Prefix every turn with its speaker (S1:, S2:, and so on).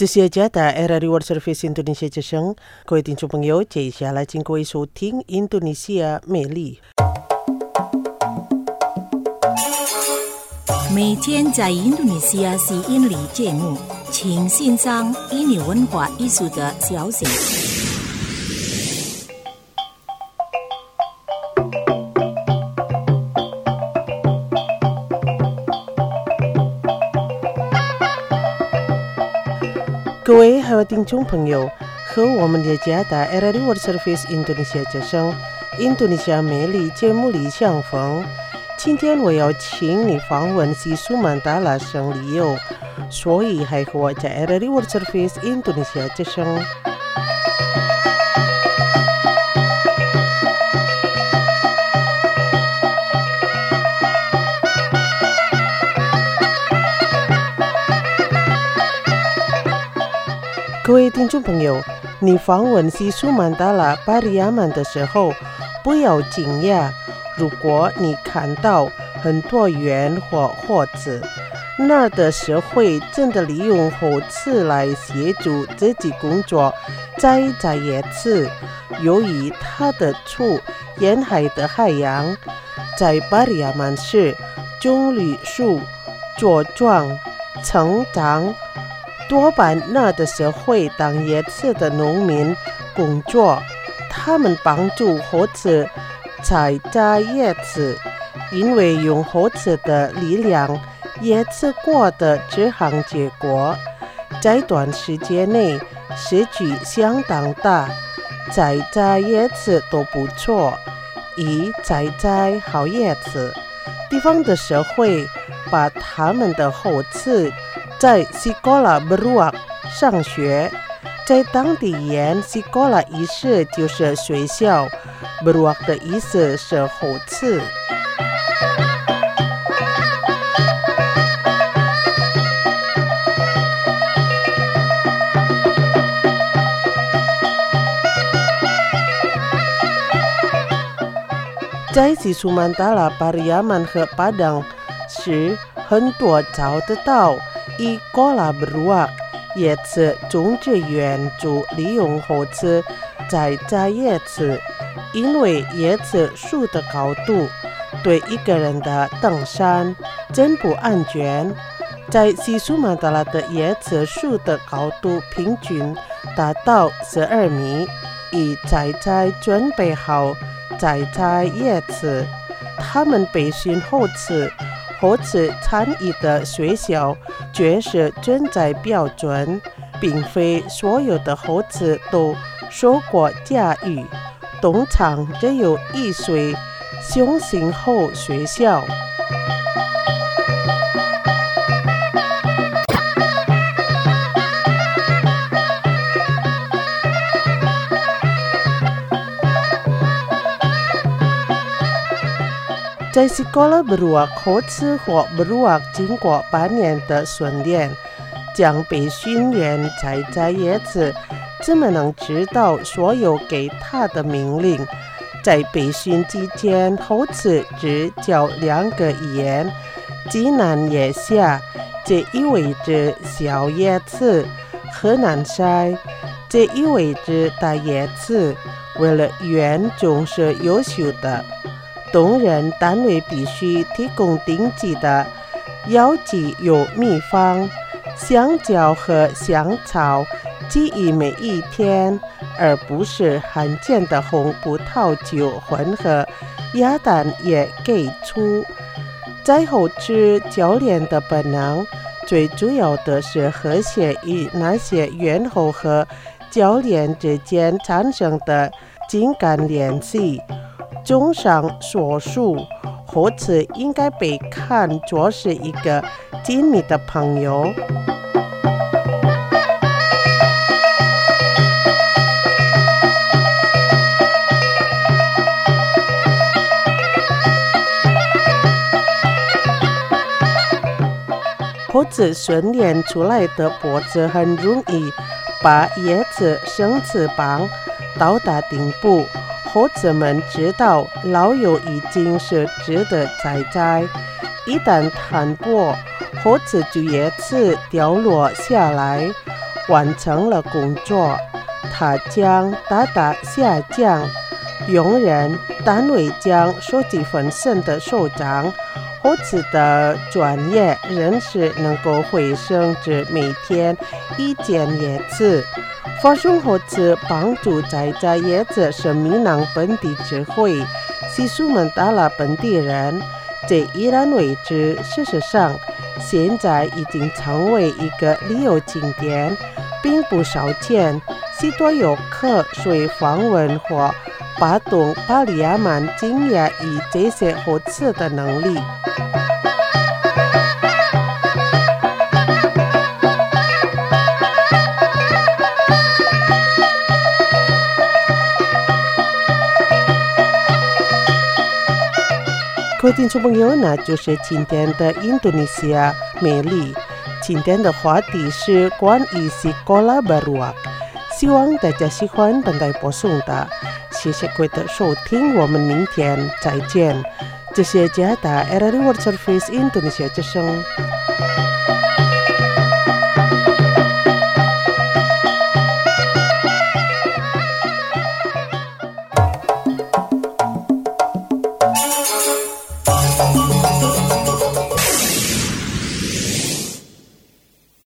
S1: 这是加的 RRI World Service Indonesia 之声，各位听众朋友，接下来请各位收听印度尼西亚美丽。
S2: 每天在印度尼西亚吸引力节目，请欣赏印尼文化艺术的消息。
S1: 各位还有听众朋友，和我们的家的 RRI World Service Indonesia 之声印度尼西亚美丽节目里相逢。今天我要请你访问西苏曼达拉省旅游，所以还和我在 RRI World Service Indonesia 之声。各位听众朋友，你访问西苏曼达拉巴里亚曼的时候，不要惊讶，如果你看到很多猿或猴子，那儿的社会真的利用猴子来协助自己工作，摘叶子。由于它的处沿海的海洋，在巴里亚曼市种绿树、茁壮、成长。多半那的社会当叶子的农民工作，他们帮助猴子采摘叶子，因为用猴子的力量，叶子果的这项结果，在短时间内失去相当大，采摘叶子都不错，以采摘好叶子，地方的社会把他们的猴子在sekolah beruak 上学，在当地言 sekolah 意思就是学校， beruak 的意思是猴子。在西苏曼达拉、巴里亚曼和巴当时，很多找得到sekolah beruak 叶子种植园就利用猴子在摘叶子，因为叶子树的高度对一个人的登山真不安全。在西苏曼达拉的叶子树的高度平均达到12米，以采摘准备好采摘叶子，他们培训猴子参与的学校确实存在标准，并非所有的猴子都受过教育，通常只有1岁雄性猴学校。在sekolah beruak 猴子或 beruak 经过8年的训练，将培训员采摘叶子，怎么能知道所有给他的命令？在培训期间，猴子只教2个语言，济南叶下，这意味着小叶子；河南筛，这意味着大叶子。为了园种是优秀的，动人单位必须提供定期的药剂有秘方，香蕉和香草给予每一天，而不是罕见的红葡萄酒混合鸭蛋也给出。在猴子教练的本能，最主要的是和谐与那些猿猴和教练之间产生的情感联系。综上所述，猴子应该被看作是一个亲密的朋友。猴子训练出来的脖子很容易把叶子生翅膀，到达顶部。猴子们知道老友已经是值得采摘，一旦摊薄，猴子就叶子掉落下来， 完成了工作，他将大大下降佣人单位将书记本身的首长猴子的专业人士能够回升至每天1件叶子。发送猴子帮助在叶子是闽南本地智慧西苏门答腊本地人，这依然为止，事实上现在已经成为一个旅游景点，并不少见。许多游客随访问或巴东巴里亚曼惊讶于这些猴子的能力。各位听众朋友，那就是今天的印度尼西亚美丽。今天的话题是关于sekolah baruak，希望大家喜欢本台播送的。谢谢各位的收听，我们明天再见。这是加拿大 RRI World Service Indonesia 之声。